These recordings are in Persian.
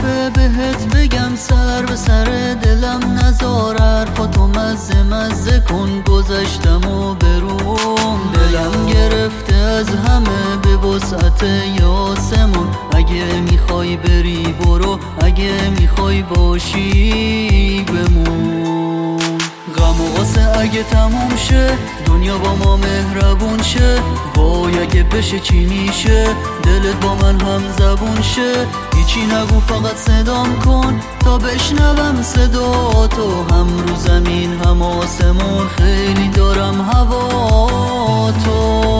دفعه بهت بگم سر به سر دلم نزار، حرفاتو مزه مزه کن، گذشتم و بروم. دلم گرفته از همه به وسعت یاسمون، اگه میخوای بری برو، اگه میخوای باشی بمون. غم و غصه اگه تموم شه، دنیا با ما مهربون شه، وای اگه بشه چی میشه، دلت با من هم زبون شه. هیچی نگو فقط صدام کن تا بشنوم صدا تو، هم رو زمین هم آسمون خیلی دارم هوا تو.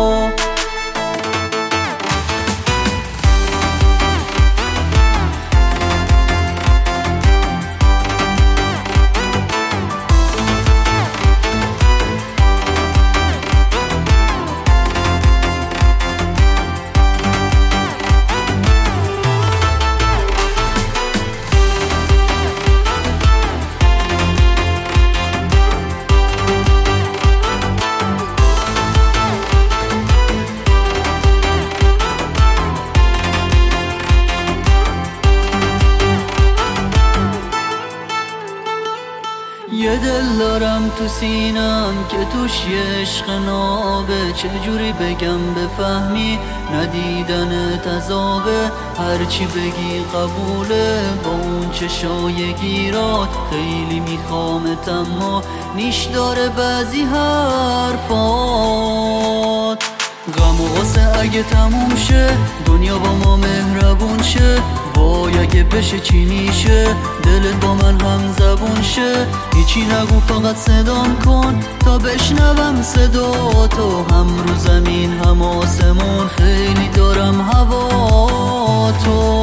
یه دل دارم تو سینم که توش یه عشق نابه، چجوری بگم بفهمی ندیدن تذابه، هرچی بگی قبوله با اون چشای گیرات، خیلی میخوامت اما نیش داره بعضی حرفات. غم و غصه اگه تموم شه، دنیا با ما مهربون شه، وای اگه بشه چی میشه، دلت با من هم زبون شه. هیچی نگو فقط صدام کن تا بشنوم صدا تو، هم رو زمین هم آسمون خیلی دارم هوا تو.